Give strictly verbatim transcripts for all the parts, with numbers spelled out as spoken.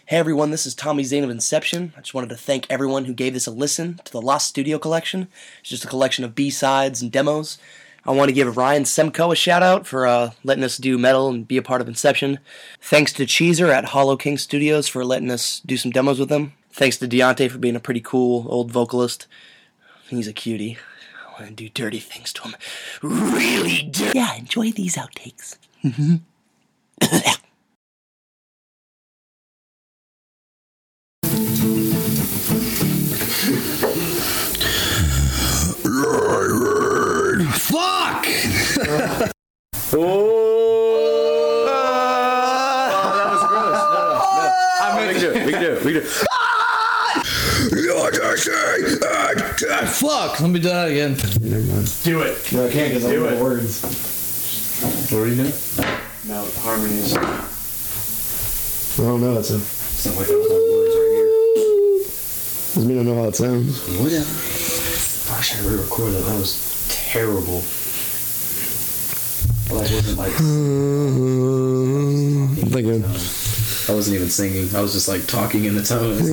Hey everyone, this is Tommy Zane of Inception. I just wanted to thank everyone who gave this a listen to the Lost Studio Collection. It's just a collection of B-sides and demos. I want to give Ryan Semko a shout out for uh, letting us do metal and be a part of Inception. Thanks to Cheezer at Hollow King Studios for letting us do some demos with him. Thanks to Deontay for being a pretty cool old vocalist. He's a cutie. I want to do dirty things to him. Really dirty. Yeah, enjoy these outtakes. Mm-hmm. Fuck! Oh! Oh, that was gross. No, no, no. I mean, we can do it. We can do it. We can do it. Fuck! Let me do that again. Do it. No, I can't because I don't know the words. What are you doing? No, harmonies. I don't know. It's a. Sound like I don't have words right here. Doesn't mean I know how it sounds. Whatever. I wish I re-recorded that. That was terrible. Well, I wasn't like. I'm thinking. I wasn't even singing. I was just like talking in the tones.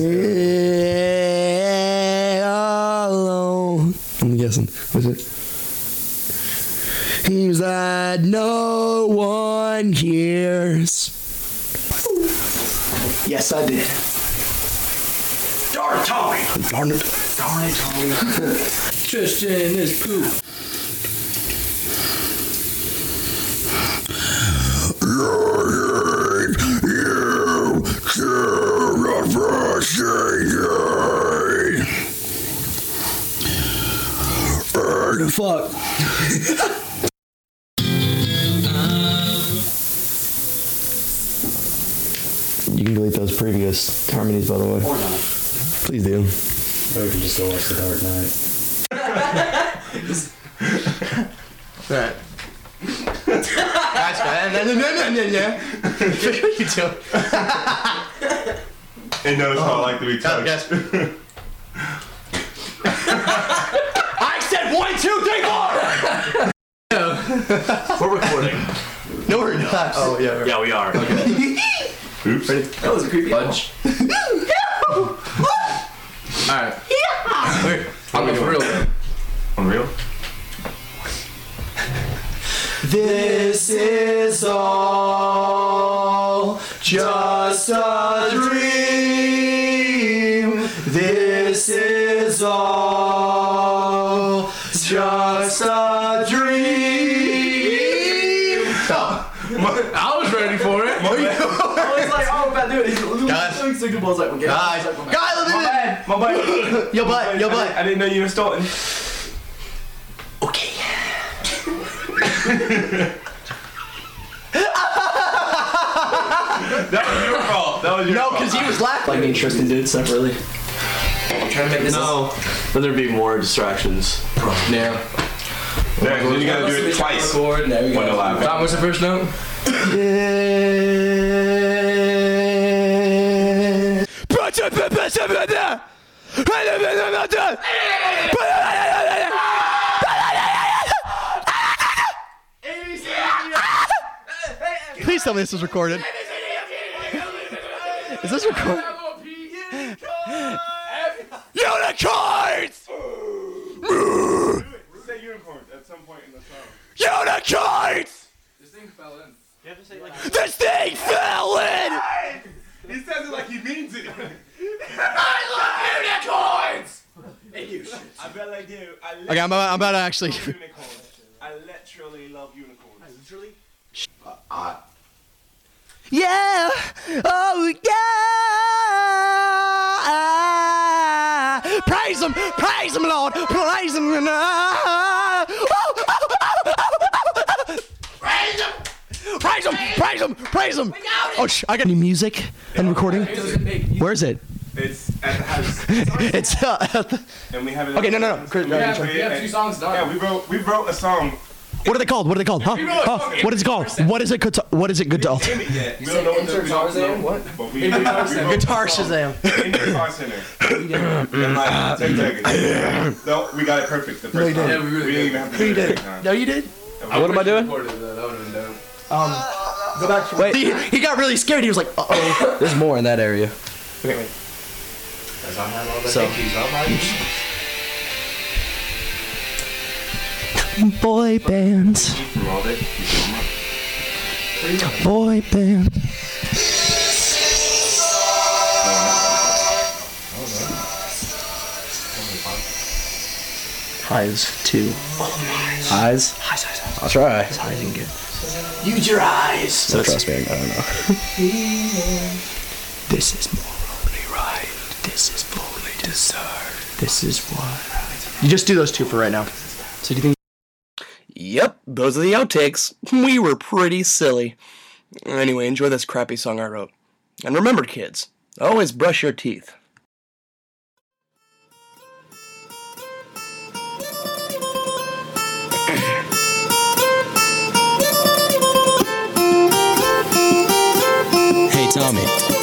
Alone. I'm guessing. Was it? Seems that no one hears. Yes, I did. Darn it, Tommy! Darn it. Darn it, Tommy. Tristan is poop. Fuck. You can delete those previous harmonies, by the way. Or not. Please do. Or we can just go watch The Dark Knight. Right. Nice, man. No, no, no, no, no, no. What are you doing? It knows how I like to be touched. Yes. I said one, two, three, four! We're recording. No, we're not. Oh, yeah, we're Yeah, we are. Okay. Oops. That was a creepy bunch. Alright. I'm going for real. Unreal? This is all just a dream. This is all just a dream. Oh. I was ready for it. I was like, oh, I'm about to do it. He's Guys. doing signal balls like, we'll get Guys. it. Guys, My bad. My bad. Your butt, your butt. I didn't know you were starting. Okay. That was your fault. That was your No, fault. because he was laughing. Like me and Tristan did it separately. I'm trying to make this. No. Then there'd be more distractions. Yeah. Yeah, then you gotta do it twice. Record. There we When go. they're laughing. Tom, what's the first note? Please tell me this was recorded. Is this recorded? Unicorns! Say unicorn at some point in the song. Unicorns! This thing fell in. You have to say like this thing fell in! He says it like he means it. I love unicorns! And you should. I bet I do. I Okay, I'm about, I'm about to actually. unicorns. I literally love unicorns. I literally? Yeah! Oh, yeah! Praise him! Praise him, Lord! Praise him! Praise him! Praise him! Praise him! Praise him! Oh, sh- I got any music and recording? Where is it? It's at the house. It's uh, at the- And we have it. okay. No, no, no. Chris, no, We you have, try. we have two songs done. Yeah, we wrote we wrote a song. What are they called? What are they called? Huh? Huh? What is it called? What is it? Good to- what is it? Good to- Name it yet. We don't know what the we don't know. What? But we, Guitar we wrote Guitar the song Shazam. in the Guitar Center. In like ten seconds. No, we got it perfect the first you time. didn't. Yeah, we really we didn't did. even have to No, do you it did. every time. No, you did. What am I doing? That would have been dope. Um, Go back. Wait. He, he got really scared. He was like, uh oh. There's more in that area. Okay, wait. Does not have all the So- keys up, right? Boy bands. From all that, you film it. Boy band. Highs two. Highs. Highs, highs, highs. I'll try. Highs and good. Use your eyes. So trust me, I don't know. This is morally right. This is fully deserved. This is what. You just do those two for right now. So do you think? Yep, those are the outtakes. We were pretty silly. Anyway, enjoy this crappy song I wrote. And remember, kids, always brush your teeth. Hey Tommy,